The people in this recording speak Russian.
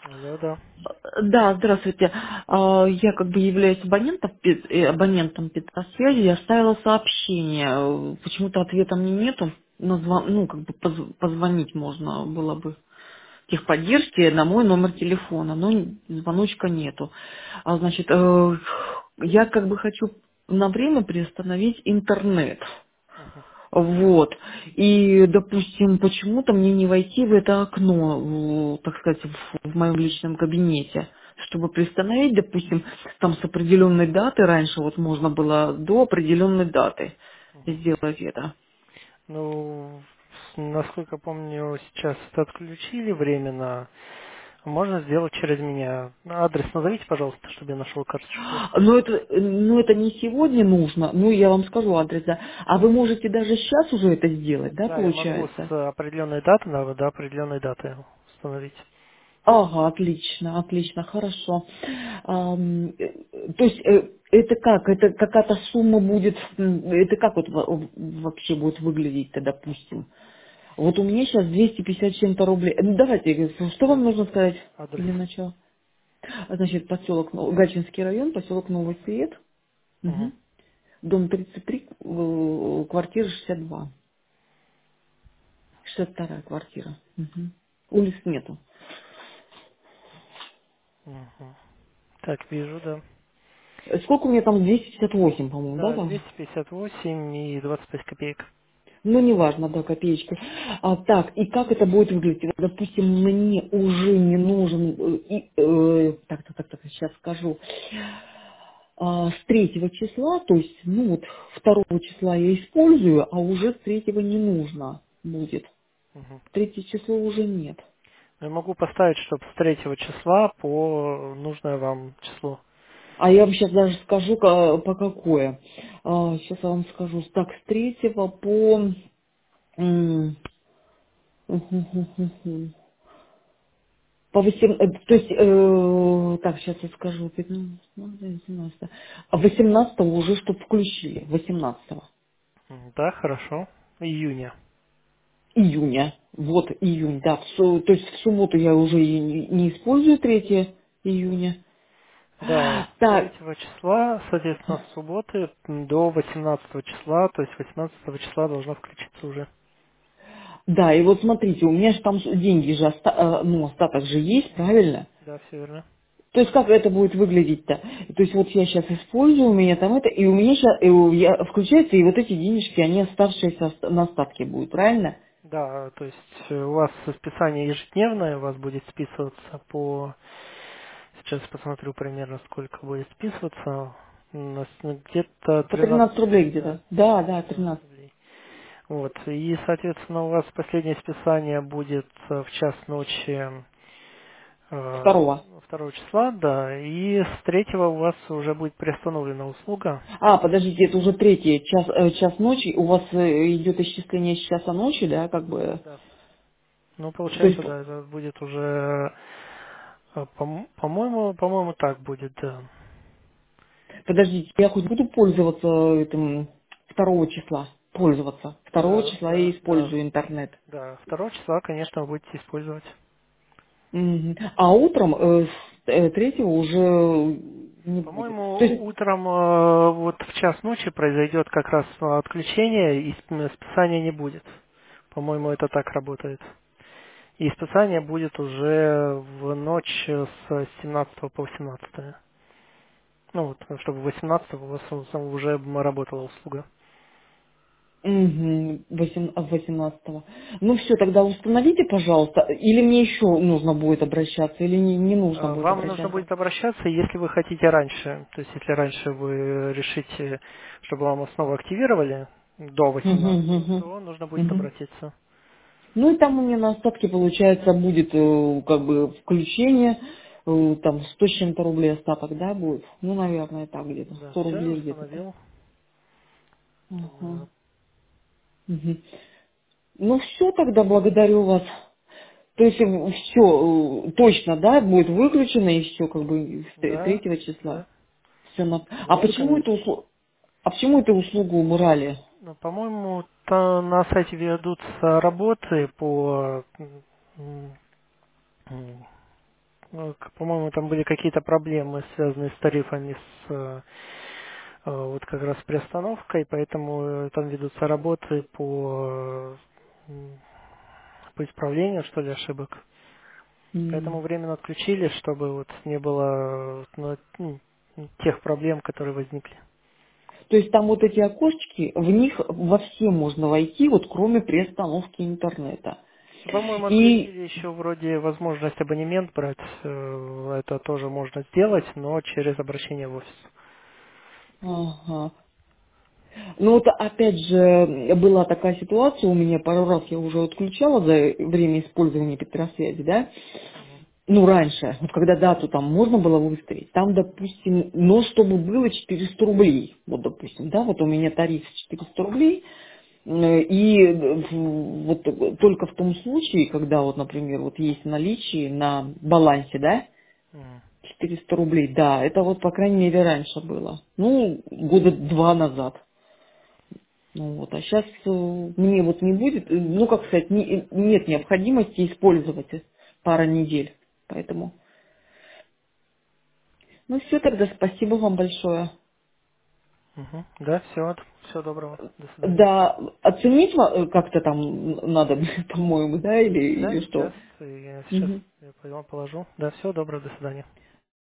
Алло, да. Да, здравствуйте. Я как бы являюсь абонентом Петросвязи. Я оставила сообщение. Почему-то ответа мне нету. Ну, как бы позвонить можно было бы техподдержке на мой номер телефона, но звоночка нету. Значит, я как бы хочу на время приостановить интернет. Мгм. Вот. И, допустим, почему-то мне не войти в это окно, так сказать, в моем личном кабинете, чтобы приостановить, допустим, там с определенной даты, раньше вот можно было до определенной даты Мгм. сделать это. Ну, насколько помню, сейчас это отключили временно. Можно сделать через меня. Адрес назовите, пожалуйста, чтобы я нашел карточку. Но это не сегодня нужно, ну я вам скажу адрес, да. А вы можете даже сейчас уже это сделать, да, Да, я могу получается? с определенной даты, до определенной даты установить. Ага, отлично, отлично, хорошо. То есть это как? Это какая-то сумма будет, это как вот вообще будет выглядеть-то, допустим? Вот у меня сейчас 250 с чем-то рублей. Давайте, что вам Да. нужно сказать Адрес. для начала? Значит, поселок, Гатчинский район, поселок Новый Свет, Мгм. мгм. Дом 33, квартира 62. 62 квартира. Мгм. Улиц нету. Мгм. Так, вижу, да. Сколько у меня там? 258, по-моему, да, Да, там? 258 и 25 копеек. Ну, неважно, да, копеечка. Так, и как это будет выглядеть? Вот, допустим, мне уже не нужен, так, сейчас скажу, с третьего числа, то есть, ну вот, второго числа я использую, а уже с третьего не нужно будет. Мгм. Третье число уже нет. Я могу поставить, чтобы с третьего числа по нужное вам число. А я вам сейчас даже скажу, по какое. Сейчас я вам скажу. Так, с третьего по... м, По 8, то есть, так, сейчас я скажу, 15, 18. А 18 уже чтоб включили, 18 Да, хорошо. Июня. июня. Вот июнь, да. То есть в субботу я уже и не использую 3 июня. Да, с Так, третьего числа, соответственно, с субботы до 18 числа, то есть 18 числа должно включиться уже. да, и вот смотрите, у меня же там деньги же, ну, остаток же есть, Мгм. правильно? Да, все верно. То есть как это будет выглядеть-то? То есть вот я сейчас использую, у меня там это, и у меня сейчас включается, и вот эти денежки, они оставшиеся на остатке будут, правильно? Да, то есть у вас списание ежедневное, у вас будет списываться по... Сейчас посмотрю примерно, сколько будет списываться. Где-то По 13 13 рублей рублей, да, где-то. Да, да, 13 13. рублей. Вот, и, соответственно, у вас последнее списание будет в час ночи Второго. 2 числа, да, и с третьего у вас уже будет приостановлена услуга. Подождите, это уже третий час ночи. У вас идет исчисление с часа ночи, да, как бы. Да. Ну, То есть, получается, да, это будет уже, по-моему, так будет, да. подождите, я хоть буду пользоваться этим 2 числа? Пользоваться. 2 числа я Да, да, использую интернет. да. 2 числа, конечно, вы будете использовать. Мгм. А утром 3 уже не будет. То По-моему, есть, утром вот в час ночи произойдет как раз отключение, и списания не будет. По-моему, это так работает. И списание будет уже в ночь с 17 по 18. Ну вот, чтобы 18 у вас уже работала услуга. 18. Ну все, тогда установите, пожалуйста. Или мне еще нужно будет обращаться, или не нужно будет Вам нужно обращаться. будет обращаться, если вы хотите раньше. То есть, если раньше вы решите, чтобы вам снова активировали до Мгм, 18, мгм, то нужно будет мгм. обратиться. Ну и там у меня на остатке, получается, будет как бы включение, там 100 с чем-то рублей остаток, да, будет? Ну, наверное, так где-то, Да, 100 все, я рублей где-то так. установил. Ага. Да. Мгм. Ну все, тогда благодарю вас. То есть все точно, да, будет выключено и все, как бы Да, 3 числа. да. Все А Музыка. почему эту услугу убрали? Ну, по-моему, на сайте ведутся работы по По-моему, там были какие-то проблемы, связанные с тарифами, вот как раз с приостановкой, поэтому там ведутся работы по исправлению, что ли, ошибок. Поэтому М. временно отключили, чтобы вот не было тех проблем, которые возникли. То есть там вот эти окошечки, в них во все можно войти, вот кроме приостановки интернета. По-моему, И отключили еще вроде возможность абонемент брать. Это тоже можно сделать, но через обращение в офис. ага. Ну вот опять же была такая ситуация у меня, пару раз я уже отключала за время использования Петросвязи, да, Мгм. ну раньше, вот когда дату там можно было выставить, там, допустим, но чтобы было 400 рублей, вот допустим, да, вот у меня тариф 400 рублей, вот только в том случае, когда вот, например, вот есть наличие на балансе, да, Мгм. 400 рублей, да, это вот, по крайней мере, раньше было. Ну, года два назад. Ну вот, а сейчас мне вот не будет, ну, как сказать, нет необходимости использовать пара недель. Поэтому, ну, все тогда, спасибо вам большое. Мгм. Да, все доброго. До свидания. Да, оценить как-то там надо, по-моему, да, или Да, что? сейчас Мгм. я положу. Да, все доброго, до свидания.